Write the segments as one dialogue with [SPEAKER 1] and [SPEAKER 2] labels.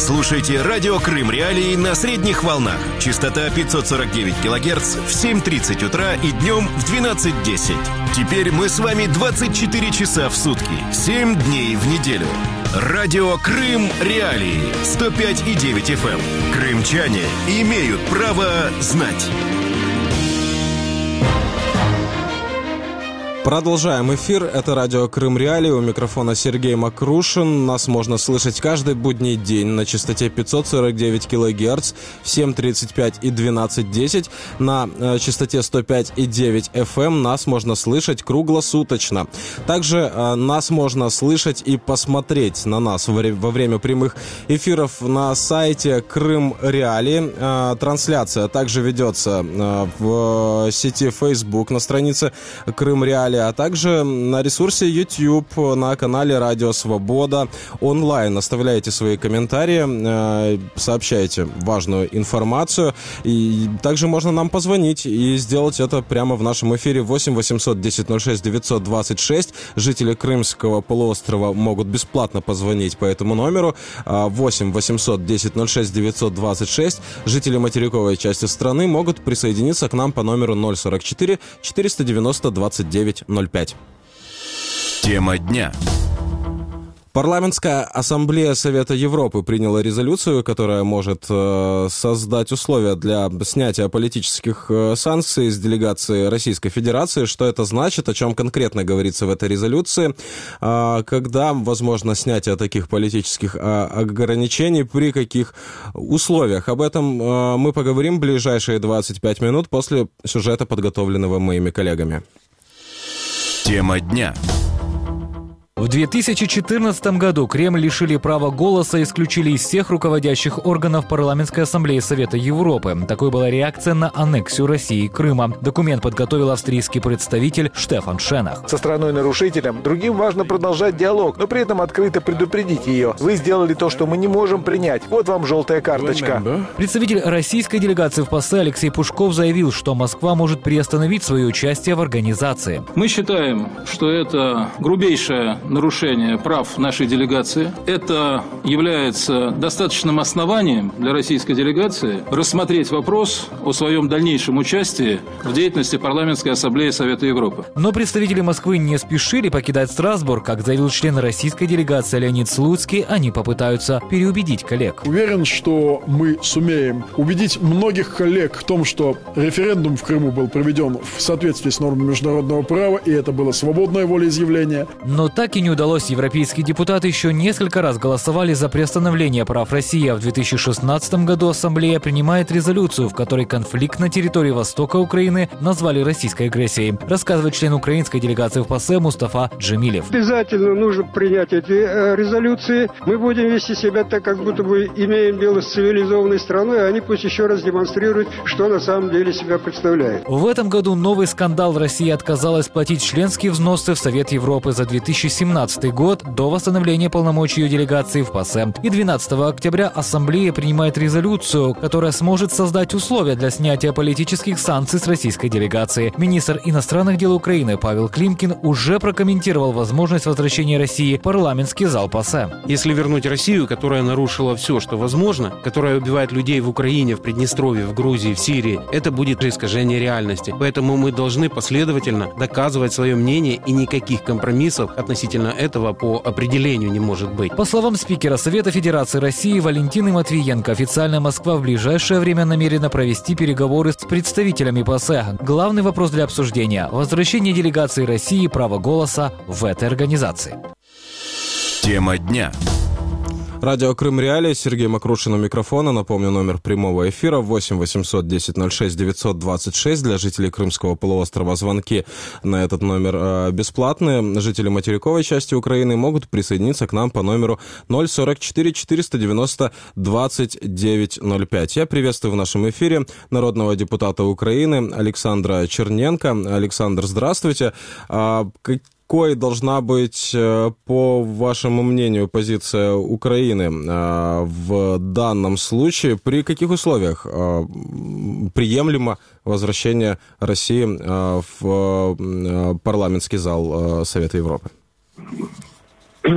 [SPEAKER 1] Слушайте радио Крым Реалии на средних волнах. Частота 549 килогерц в 7:30 утра и днем в 12:10. Теперь мы с вами 24 часа в сутки, 7 дней в неделю. Радио Крым Реалии 105,9 FM. Крымчане имеют право знать.
[SPEAKER 2] Продолжаем эфир. Это радио Крым Реалии. У микрофона Сергей Макрушин. Нас можно слышать каждый будний день на частоте 549 кГц в 7:35 и 12:10. На частоте 105,9 FM нас можно слышать круглосуточно. Также нас можно слышать и посмотреть на нас во время прямых эфиров на сайте Крым Реалии. Трансляция также ведется в сети Facebook на странице Крым Реалии, а также на ресурсе YouTube, на канале Радио Свобода онлайн. Оставляйте свои комментарии, сообщайте важную информацию. И также можно нам позвонить и сделать это прямо в нашем эфире. 8 800 10 06 926. Жители Крымского полуострова могут бесплатно позвонить по этому номеру. 8 800 10 06 926. Жители материковой части страны могут присоединиться к нам по номеру 044 490 29 05.
[SPEAKER 1] Тема дня.
[SPEAKER 2] Парламентская ассамблея Совета Европы приняла резолюцию, которая может создать условия для снятия политических санкций с делегации Российской Федерации. Что это значит, о чем конкретно говорится в этой резолюции, когда возможно снятие таких политических ограничений, при каких условиях. Об этом мы поговорим в ближайшие 25 минут после сюжета, подготовленного моими коллегами.
[SPEAKER 1] Тема дня.
[SPEAKER 3] В 2014 году Кремль лишили права голоса и исключили из всех руководящих органов Парламентской ассамблеи Совета Европы. Такой была реакция на аннексию России Крыма. Документ подготовил австрийский представитель Штефан Шенах.
[SPEAKER 4] Со страной-нарушителем другим важно продолжать диалог, но при этом открыто предупредить ее. Вы сделали то, что мы не можем принять. Вот вам желтая карточка.
[SPEAKER 3] Представитель российской делегации в ПАСЕ Алексей Пушков заявил, что Москва может приостановить свое участие в организации.
[SPEAKER 5] Мы считаем, что это грубейшее нарушение прав нашей делегации. Это является достаточным основанием для российской делегации рассмотреть вопрос о своем дальнейшем участии в деятельности Парламентской ассамблеи Совета Европы.
[SPEAKER 3] Но представители Москвы не спешили покидать Страсбург. Как заявил член российской делегации Леонид Слуцкий, они попытаются переубедить коллег.
[SPEAKER 6] Уверен, что мы сумеем убедить многих коллег в том, что референдум в Крыму был проведен в соответствии с нормами международного права, и это было свободное волеизъявление.
[SPEAKER 3] Но так и не удалось. Европейские депутаты еще несколько раз голосовали за приостановление прав России, а в 2016 году Ассамблея принимает резолюцию, в которой конфликт на территории востока Украины назвали российской агрессией. Рассказывает член украинской делегации в ПАСЕ Мустафа Джемилев.
[SPEAKER 7] Обязательно нужно принять эти резолюции. Мы будем вести себя так, как будто бы имеем дело с цивилизованной страной, а они пусть еще раз демонстрируют, что на самом деле себя представляет.
[SPEAKER 3] В этом году новый скандал. Россия отказалась платить членские взносы в Совет Европы за 2017 год до восстановления полномочий ее делегации в ПАСЕ. И 12 октября Ассамблея принимает резолюцию, которая сможет создать условия для снятия политических санкций с российской делегации. Министр иностранных дел Украины Павел Климкин уже прокомментировал возможность возвращения России в парламентский зал ПАСЕ.
[SPEAKER 8] Если вернуть Россию, которая нарушила все, что возможно, которая убивает людей в Украине, в Приднестровье, в Грузии, в Сирии, это будет искажение реальности. Поэтому мы должны последовательно доказывать свое мнение, и никаких компромиссов относительно этого по определению не может быть.
[SPEAKER 3] По словам спикера Совета Федерации России Валентины Матвиенко, официальная Москва в ближайшее время намерена провести переговоры с представителями ПАСЕ. Главный вопрос для обсуждения – возвращение делегации России права голоса в этой организации.
[SPEAKER 1] Тема дня.
[SPEAKER 2] Радио Крым Реалии, Сергей Макрушин у микрофона. Напомню, номер прямого эфира 8 800 10 06 926. Для жителей Крымского полуострова звонки на этот номер бесплатные. Жители материковой части Украины могут присоединиться к нам по номеру 044 490 29 05. Я приветствую в нашем эфире народного депутата Украины Александра Черненко. Александр, здравствуйте. Какой должна быть, по вашему мнению, позиция Украины в данном случае? При каких условиях приемлемо возвращение России в парламентский зал Совета Европы?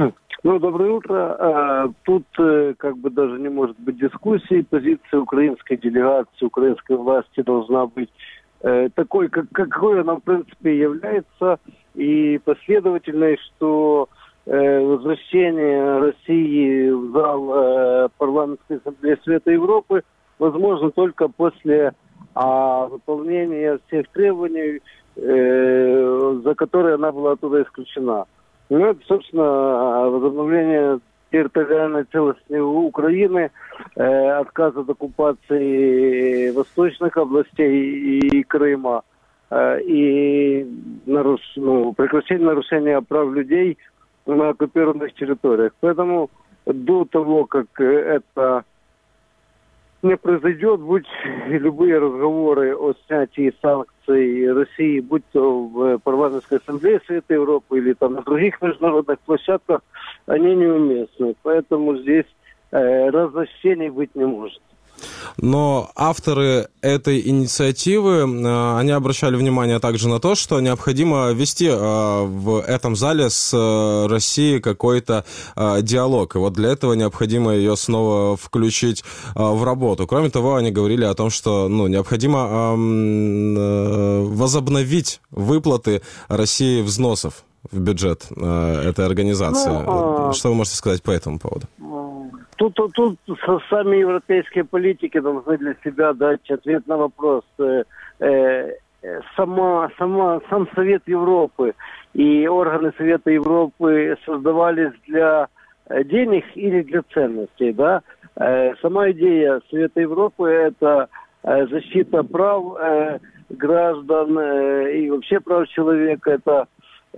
[SPEAKER 9] Доброе утро. Тут как бы даже не может быть дискуссии. Позиция украинской делегации, украинской власти должна быть такой, какой она в принципе является, и последовательной, что возвращение России в зал парламентской ассамблеи Совета Европы возможно только после выполнения всех требований, за которые она была оттуда исключена. Это, собственно, возобновление территориальной целостности Украины, отказ от оккупации восточных областей и Крыма, и прекращение нарушения прав людей на оккупированных территориях. Поэтому до того, как это не произойдет, будь любые разговоры о снятии санкций России, будь то в парламентской ассамблее Совета Европы или там на других международных площадках, они неуместны. Поэтому здесь разночтений быть не может.
[SPEAKER 2] Но авторы этой инициативы, они обращали внимание также на то, что необходимо вести в этом зале с Россией какой-то диалог. И вот для этого необходимо ее снова включить в работу. Кроме того, они говорили о том, что необходимо возобновить выплаты России взносов в бюджет этой организации. Что вы можете сказать по этому поводу?
[SPEAKER 9] Тут сами европейские политики должны для себя дать ответ на вопрос. Сам Совет Европы и органы Совета Европы создавались для денег или для ценностей, да? Сама идея Совета Европы – это защита прав граждан и вообще прав человека. Это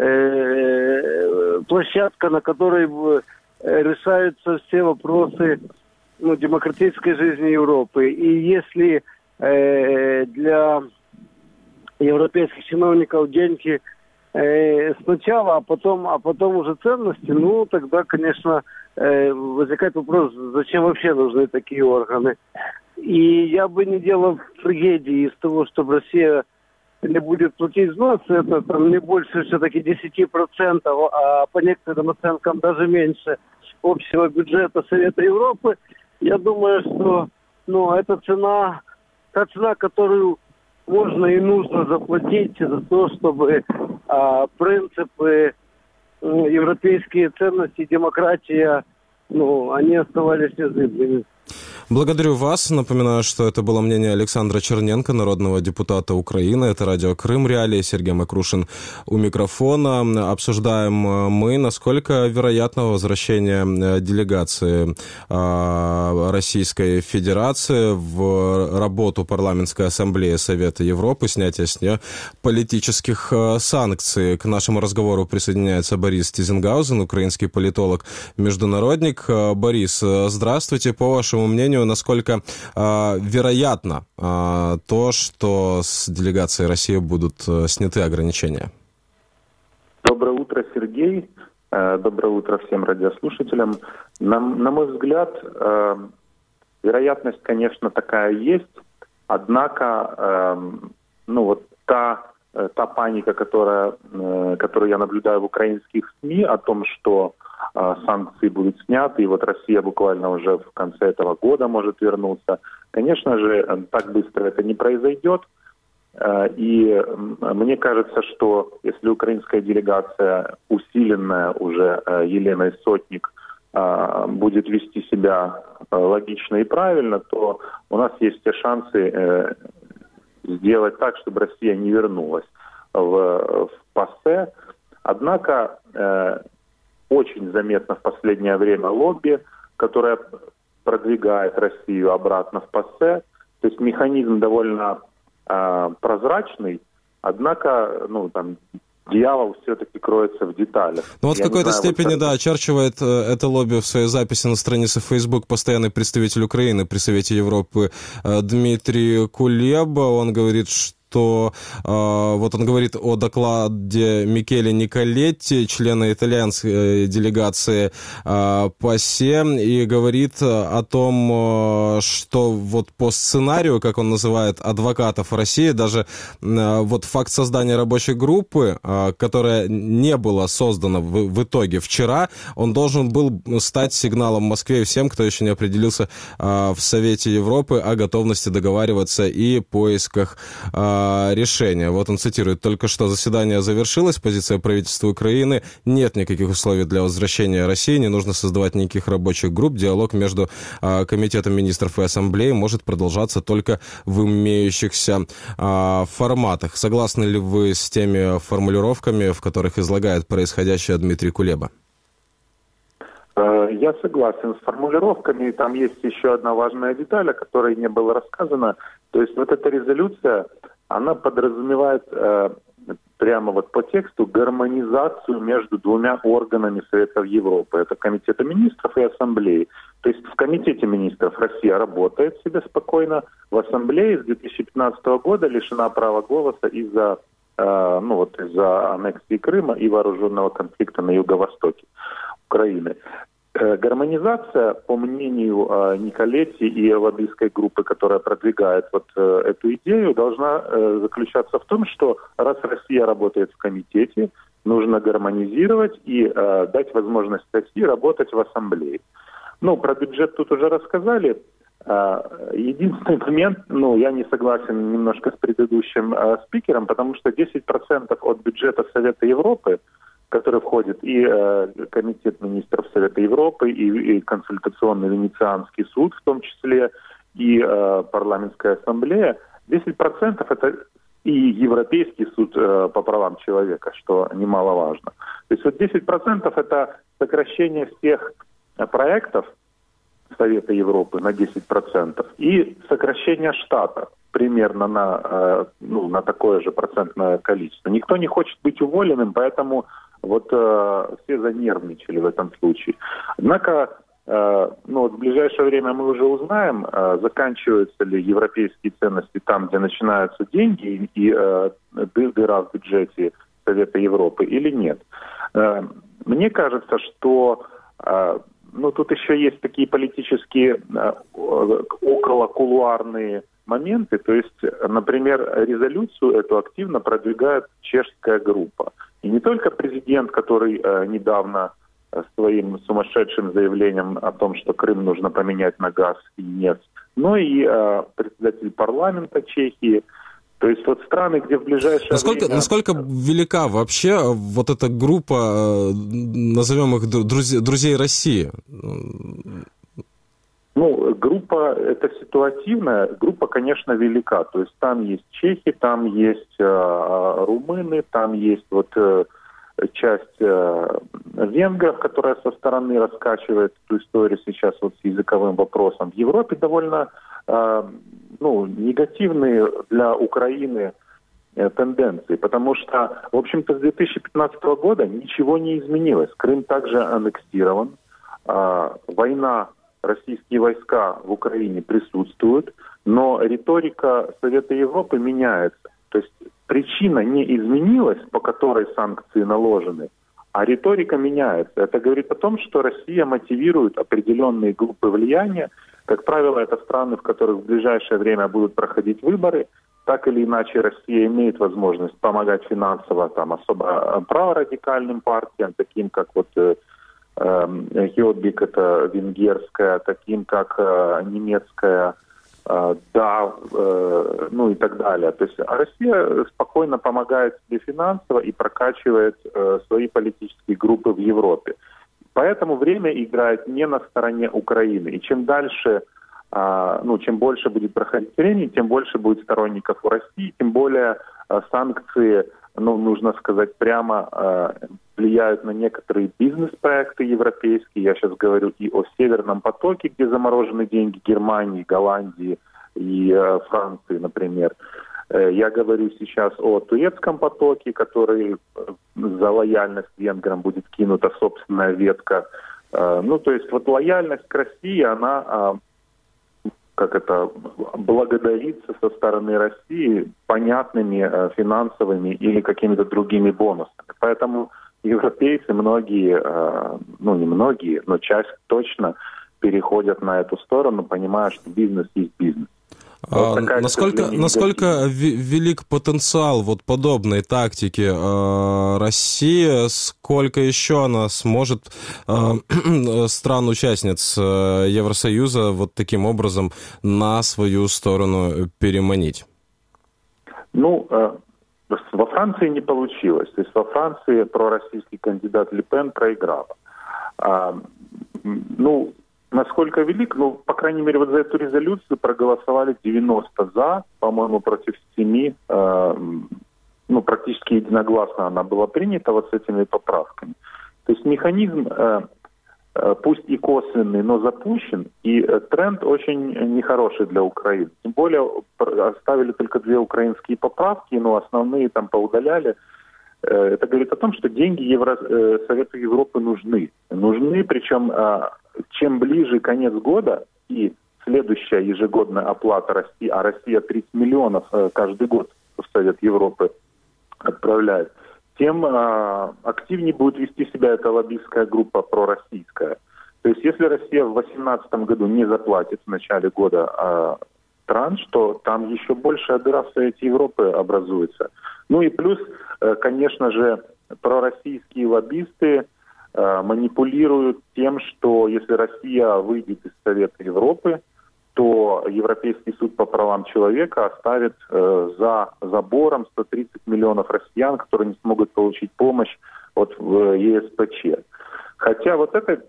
[SPEAKER 9] площадка, на которой решаются все вопросы демократической жизни Европы. И если для европейских чиновников деньги сначала, а потом уже ценности, тогда, конечно, возникает вопрос, зачем вообще нужны такие органы. И я бы не делал трагедии из того, что Россия не будет платить взносы, это там не больше все-таки 10%, а по некоторым оценкам даже меньше общего бюджета Совета Европы. Я думаю, что это та цена, которую можно и нужно заплатить за то, чтобы принципы, европейские ценности, демократия, они оставались незыблемыми.
[SPEAKER 2] Благодарю вас. Напоминаю, что это было мнение Александра Черненко, народного депутата Украины. Это радио Крым Реалии. Сергей Макрушин у микрофона. Обсуждаем мы, насколько вероятно возвращение делегации Российской Федерации в работу парламентской ассамблеи Совета Европы, снятие с нее политических санкций. К нашему разговору присоединяется Борис Тизенгаузен, украинский политолог, международник. Борис, здравствуйте. По вашему мнению, насколько вероятно то, что с делегацией России будут сняты ограничения?
[SPEAKER 10] Доброе утро, Сергей. Доброе утро всем радиослушателям. На мой взгляд, вероятность, конечно, такая есть. Однако, та паника, которую я наблюдаю в украинских СМИ о том, что санкции будут сняты, и вот Россия буквально уже в конце этого года может вернуться. Конечно же, так быстро это не произойдет. И мне кажется, что если украинская делегация, усиленная уже Еленой Сотник, будет вести себя логично и правильно, то у нас есть все шансы сделать так, чтобы Россия не вернулась в ПАСЕ. Однако очень заметно в последнее время лобби, которое продвигает Россию обратно в ПАСЕ. То есть механизм довольно прозрачный, однако, дьявол все-таки кроется в деталях.
[SPEAKER 2] В какой-то степени, очерчивает это лобби в своей записи на странице Facebook постоянный представитель Украины при Совете Европы Дмитрий Кулеба. Он говорит, что что вот он говорит о докладе Микеле Николетти, члена итальянской делегации ПАСЕ, и говорит о том, что вот по сценарию, как он называет, адвокатов России, даже вот факт создания рабочей группы, которая не была создана в итоге вчера, он должен был стать сигналом Москве и всем, кто еще не определился в Совете Европы, о готовности договариваться и поисках решения. Вот он цитирует: «Только что заседание завершилось, позиция правительства Украины: нет никаких условий для возвращения России, не нужно создавать никаких рабочих групп, диалог между Комитетом министров и Ассамблеей может продолжаться только в имеющихся форматах». Согласны ли вы с теми формулировками, в которых излагает происходящее Дмитрий Кулеба?
[SPEAKER 10] Я согласен с формулировками. Там есть еще одна важная деталь, о которой не было рассказано. То есть вот эта резолюция, она подразумевает прямо вот по тексту гармонизацию между двумя органами Совета Европы. Это Комитета министров и Ассамблеи. То есть в Комитете министров Россия работает себе спокойно, в Ассамблее с 2015 года лишена права голоса из-за из-за аннексии Крыма и вооруженного конфликта на юго-востоке Украины. Гармонизация, по мнению Николетти и лоббистской группы, которая продвигает вот эту идею, должна заключаться в том, что раз Россия работает в комитете, нужно гармонизировать и дать возможность России работать в Ассамблее. Про бюджет тут уже рассказали. Единственный момент, я не согласен немножко с предыдущим спикером, потому что 10% от бюджета Совета Европы, в который входит и Комитет министров Совета Европы, и Консультационный Венецианский суд, в том числе, и Парламентская ассамблея, 10% это и Европейский суд по правам человека, что немаловажно. То есть вот 10% это сокращение всех проектов Совета Европы на 10% и сокращение штата примерно на такое же процентное количество. Никто не хочет быть уволенным, поэтому все занервничали в этом случае. Однако в ближайшее время мы уже узнаем, заканчиваются ли европейские ценности там, где начинаются деньги и дыра в бюджете Совета Европы или нет. Мне кажется, что тут еще есть такие политические околокулуарные моменты. То есть, например, резолюцию эту активно продвигает чешская группа. И не только президент, который недавно своим сумасшедшим заявлением о том, что Крым нужно поменять на газ и нефть, но и председатель парламента Чехии. То есть вот страны, где в ближайшее время...
[SPEAKER 2] Насколько велика вообще вот эта группа, назовем их друзей России?
[SPEAKER 10] Группа это ситуативная, группа, конечно, велика. То есть там есть чехи, там есть румыны, там есть часть венгров, которая со стороны раскачивает эту историю сейчас с языковым вопросом. В Европе довольно негативные для Украины тенденции, потому что, в общем-то, с 2015 года ничего не изменилось. Крым также аннексирован, война, российские войска в Украине присутствуют, но риторика Совета Европы меняется. То есть причина не изменилась, по которой санкции наложены, а риторика меняется. Это говорит о том, что Россия мотивирует определенные группы влияния. Как правило, это страны, в которых в ближайшее время будут проходить выборы. Так или иначе, Россия имеет возможность помогать финансово особо праворадикальным партиям, таким как Хёдбик, это венгерская, таким как немецкая, и так далее. То есть Россия спокойно помогает себе финансово и прокачивает свои политические группы в Европе. Поэтому время играет не на стороне Украины. И чем дальше, чем больше будет проходить времени, тем больше будет сторонников у России, тем более санкции, нужно сказать прямо, влияют на некоторые бизнес-проекты европейские. Я сейчас говорю и о Северном потоке, где заморожены деньги Германии, Голландии и Франции, например. Я говорю сейчас о турецком потоке, который за лояльность венграм будет кинута собственная ветка. То есть лояльность к России, она благодариться со стороны России понятными финансовыми или какими-то другими бонусами. Поэтому европейцы, многие, не многие, но часть точно переходят на эту сторону, понимая, что бизнес есть бизнес.
[SPEAKER 2] Насколько велик потенциал вот подобной тактики России? Сколько еще она сможет стран-участниц Евросоюза вот таким образом на свою сторону переманить?
[SPEAKER 10] Во Франции не получилось. То есть во Франции пророссийский кандидат Ле Пен проиграла. Насколько велик? По крайней мере, вот за эту резолюцию проголосовали 90 за, по-моему, против 7. Практически единогласно она была принята вот с этими поправками. То есть механизм, пусть и косвенный, но запущен, и тренд очень нехороший для Украины. Тем более оставили только 2 украинские поправки, но основные там поудаляли. Это говорит о том, что деньги Совету Европы нужны. Нужны, причем чем ближе конец года и следующая ежегодная оплата России, а Россия 30 миллионов каждый год в Совет Европы отправляет, тем активнее будет вести себя эта лоббистская группа пророссийская. То есть если Россия в 2018 году не заплатит в начале года транш, то там еще большая дыра в Совете Европы образуется. И плюс, конечно же, пророссийские лоббисты манипулируют тем, что если Россия выйдет из Совета Европы, то Европейский суд по правам человека оставит за забором 130 миллионов россиян, которые не смогут получить помощь от ЕСПЧ. Хотя вот этот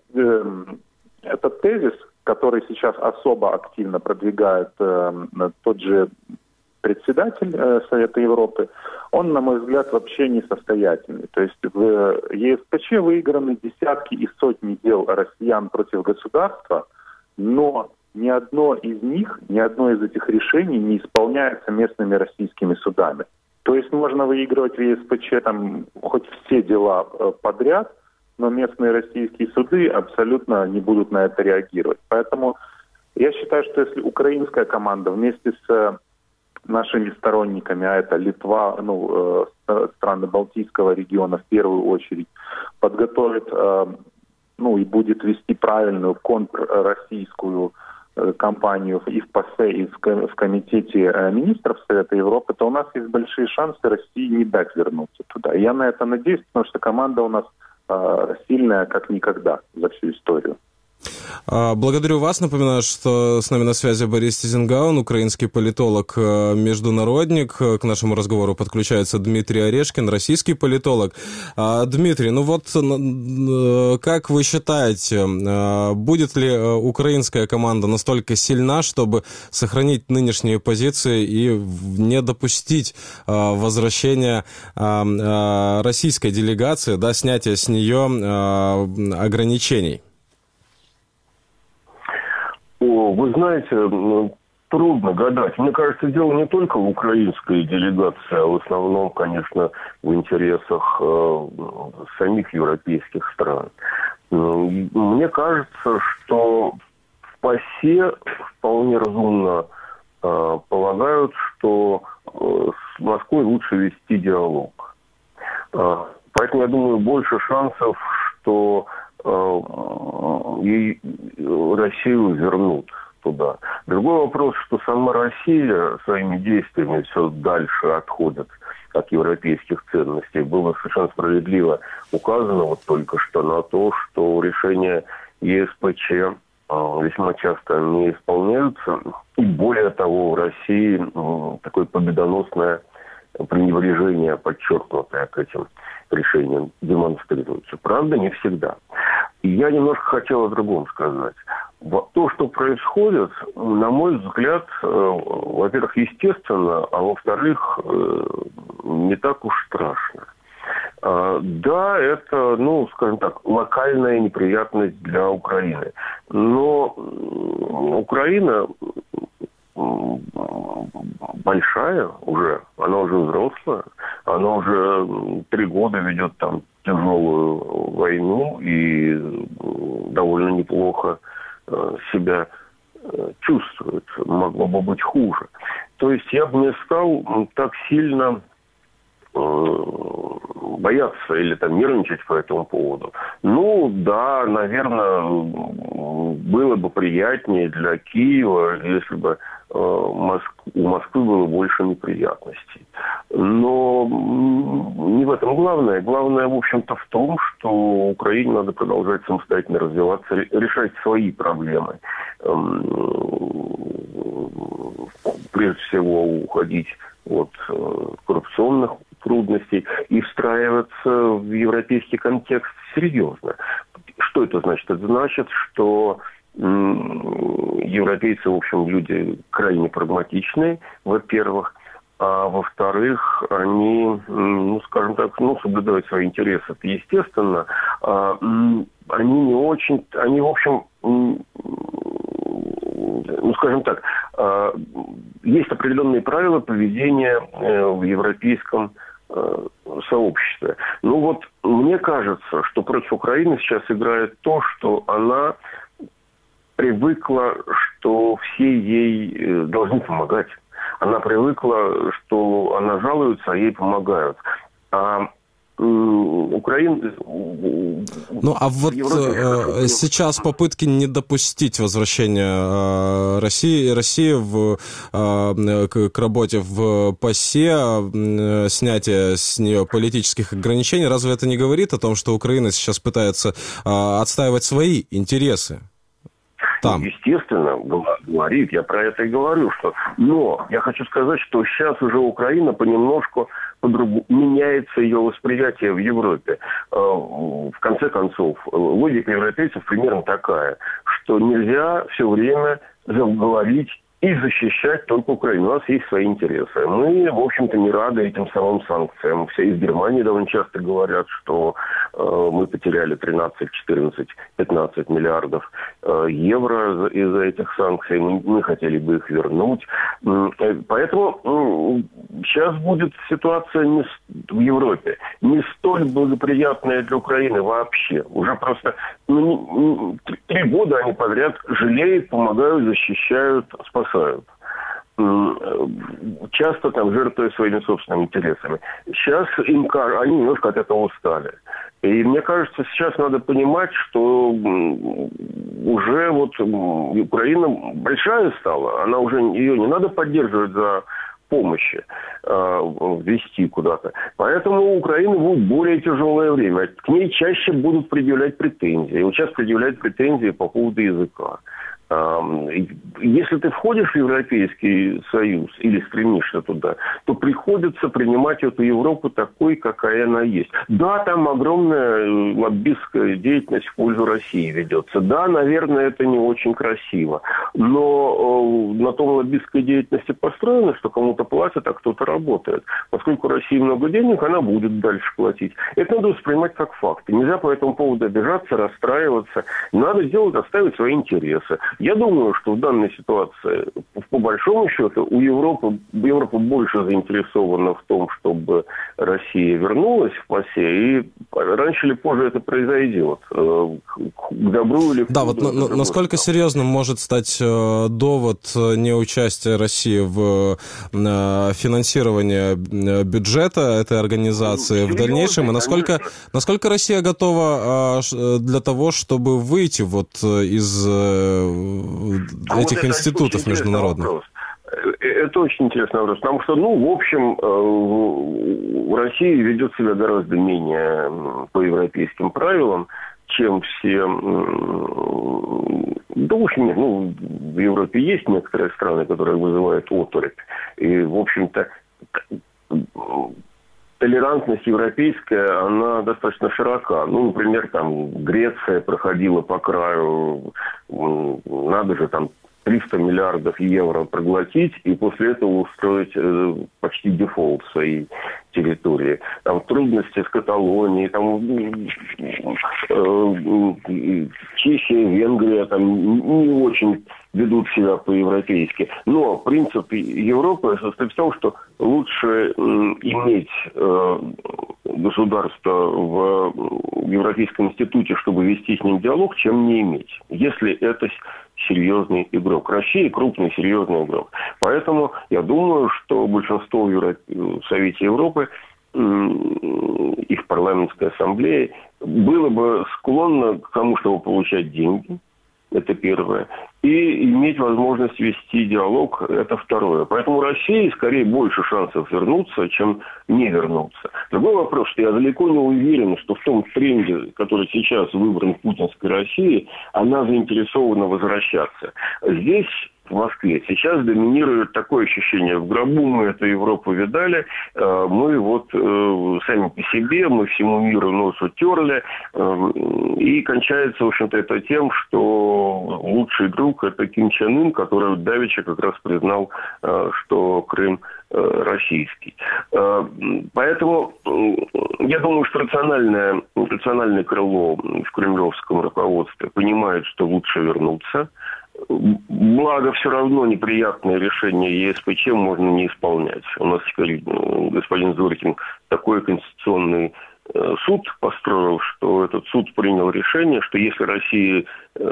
[SPEAKER 10] тезис, который сейчас особо активно продвигает тот же председатель Совета Европы, он, на мой взгляд, вообще несостоятельный. То есть в ЕСПЧ выиграны десятки и сотни дел россиян против государства, но ни одно из этих решений не исполняется местными российскими судами. То есть можно выигрывать в ЕСПЧ хоть все дела подряд, но местные российские суды абсолютно не будут на это реагировать. Поэтому я считаю, что если украинская команда вместе с нашими сторонниками, а это Литва, страны Балтийского региона в первую очередь, подготовит и будет вести правильную контрроссийскую кампанию и в ПАСЕ, и в Комитете министров Совета Европы, то у нас есть большие шансы России не дать вернуться туда. И я на это надеюсь, потому что команда у нас сильная как никогда за всю историю.
[SPEAKER 2] Благодарю вас. Напоминаю, что с нами на связи Борис Тизенгаун, украинский политолог, международник. К нашему разговору подключается Дмитрий Орешкин, российский политолог. Дмитрий, как вы считаете, будет ли украинская команда настолько сильна, чтобы сохранить нынешние позиции и не допустить возвращения российской делегации, снятия с нее ограничений?
[SPEAKER 11] Вы знаете, трудно гадать. Мне кажется, дело не только в украинской делегации, а в основном, конечно, в интересах самих европейских стран. Мне кажется, что в ПАСЕ вполне разумно полагают, что с Москвой лучше вести диалог. Поэтому, я думаю, больше шансов, что и Россию вернут туда. Другой вопрос, что сама Россия своими действиями все дальше отходит от европейских ценностей. Было совершенно справедливо указано вот только что на то, что решения ЕСПЧ весьма часто не исполняются. И более того, в России такое победоносное пренебрежение, подчеркнутое к этим решениям, демонстрируется. Правда, не всегда. И я немножко хотел о другом сказать. То, что происходит, на мой взгляд, во-первых, естественно, а во-вторых, не так уж страшно. Да, это, скажем так, локальная неприятность для Украины. Но Украина большая уже, она уже взрослая, она уже 3 года ведет там тяжелую войну и довольно неплохо себя чувствует. Могло бы быть хуже. То есть я бы не стал так сильно бояться или там нервничать по этому поводу. Ну, да, наверное, было бы приятнее для Киева, если бы у Москвы было больше неприятностей. Но не в этом главное. Главное, в общем-то, в том, что Украине надо продолжать самостоятельно развиваться, решать свои проблемы. Прежде всего, уходить от коррупционных трудностей и встраиваться в европейский контекст серьезно. Что это значит? Это значит, что европейцы, в общем, люди крайне прагматичные, во-первых, а во-вторых, они, скажем так, соблюдают свои интересы. Это естественно. Они не очень, они, в общем, скажем так, есть определенные правила поведения в европейском сообществе. Мне кажется, что против Украины сейчас играет то, что она привыкла, что все ей должны помогать. Она привыкла, что она жалуется, а ей помогают. А Украина...
[SPEAKER 2] Сейчас попытки не допустить возвращения России к работе в ПАСЕ, снятие с нее политических ограничений, разве это не говорит о том, что Украина сейчас пытается отстаивать свои интересы? Там.
[SPEAKER 11] Естественно, говорит, я про это и говорю, что... Но я хочу сказать, что сейчас уже Украина понемножку меняется ее восприятие в Европе. В конце концов, логика европейцев примерно такая, что нельзя все время говорить и защищать только Украину. У нас есть свои интересы. Мы, в общем-то, не рады этим самым санкциям. Все из Германии довольно часто говорят, что мы потеряли 13, 14, 15 миллиардов евро из-за этих санкций. Мы хотели бы их вернуть. Поэтому сейчас будет ситуация в Европе не столь благоприятная для Украины вообще. Уже просто 3 года они подряд жалеют, помогают, защищают, спасают. Часто там жертвуя своими собственными интересами. Сейчас они немножко от этого устали. И мне кажется, сейчас надо понимать, что уже Украина большая стала, она уже ее не надо поддерживать за помощи, ввести куда-то. Поэтому у Украины будет более тяжелое время. К ней чаще будут предъявлять претензии. Вот сейчас предъявляют претензии по поводу языка. Если ты входишь в Европейский Союз или стремишься туда, то приходится принимать эту Европу такой, какая она есть. Да, там огромная лоббистская деятельность в пользу России ведется. Да, наверное, это не очень красиво. Но на том лоббистской деятельности построено, что кому-то платят, а кто-то работает. Поскольку у России много денег, она будет дальше платить. Это надо воспринимать как факт. Нельзя по этому поводу обижаться, расстраиваться. Надо отстаивать свои интересы. Я думаю, что в данной ситуации, по большому счету, Европа больше заинтересована в том, чтобы Россия вернулась в ПАСЕ, и раньше или позже это произойдет. К добру или к худому.
[SPEAKER 2] Да, насколько серьезным может стать довод неучастия России в финансировании бюджета этой организации в дальнейшем, и насколько Россия готова для того, чтобы выйти из этих институтов международных?
[SPEAKER 11] Это очень интересный вопрос. Потому что, в общем, Россия ведет себя гораздо менее по европейским правилам, чем все... Да, в общем, в Европе есть некоторые страны, которые вызывают оторопь. И, в общем-то, толерантность европейская, она достаточно широка. Например, там Греция проходила по краю, надо же там 300 миллиардов евро проглотить и после этого устроить почти дефолт своей территории. Там трудности с Каталонией, там Чехия, Венгрия там не очень ведут себя по-европейски. Но принцип Европы состоит в том, что лучше иметь государство в Европейском институте, чтобы вести с ним диалог, чем не иметь. Если это серьезный игрок. Россия крупный серьезный игрок. Поэтому я думаю, что большинство в Совете Европы, их парламентской ассамблеи, было бы склонно к тому, чтобы получать деньги. Это первое. И иметь возможность вести диалог, это второе. Поэтому России скорее больше шансов вернуться, чем не вернуться. Другой вопрос, что я далеко не уверен, что в том тренде, который сейчас выбран в путинской России, она заинтересована возвращаться. Здесь, в Москве, сейчас доминирует такое ощущение: в гробу мы эту Европу видали, мы вот сами по себе, мы всему миру нос утерли, и кончается, в общем-то, это тем, что лучший друг — это Ким Чен Ын, который давеча как раз признал, что Крым российский. Поэтому я думаю, что рациональное крыло в кремлевском руководстве понимает, что лучше вернуться. Благо, все равно неприятное решение ЕСПЧ можно не исполнять. У нас теперь господин Зорькин такой конституционный суд построил, что этот суд принял решение, что если России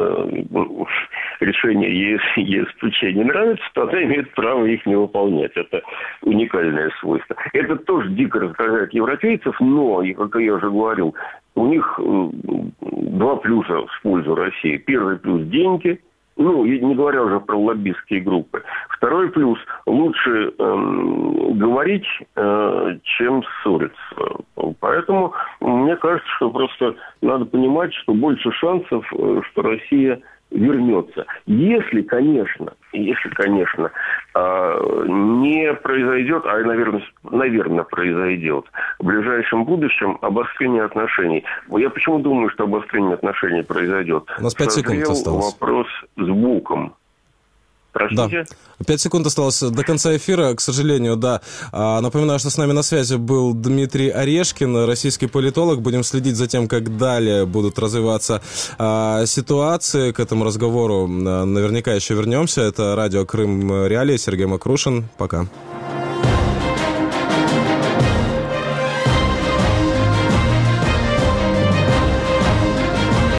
[SPEAKER 11] решение ЕСПЧ не нравится, то она имеет право их не выполнять. Это уникальное свойство. Это тоже дико раздражает европейцев, но, как я уже говорил, у них два плюса в пользу России. Первый плюс – деньги. Ну, не говоря уже про лоббистские группы. Второй плюс – лучше говорить, чем ссориться. Поэтому мне кажется, что просто надо понимать, что больше шансов, что Россия вернется. Если, конечно, не произойдет, а, наверное, произойдет в ближайшем будущем обострение отношений. Я почему думаю, что обострение отношений произойдет?
[SPEAKER 2] У нас 5 секунд осталось.
[SPEAKER 11] Вопрос с Буком. Простите?
[SPEAKER 2] Да. 5 секунд осталось до конца эфира, к сожалению, да. Напоминаю, что с нами на связи был Дмитрий Орешкин, российский политолог. Будем следить за тем, как далее будут развиваться ситуации. К этому разговору наверняка еще вернемся. Это радио Крым Реалии, Сергей Макрушин. Пока.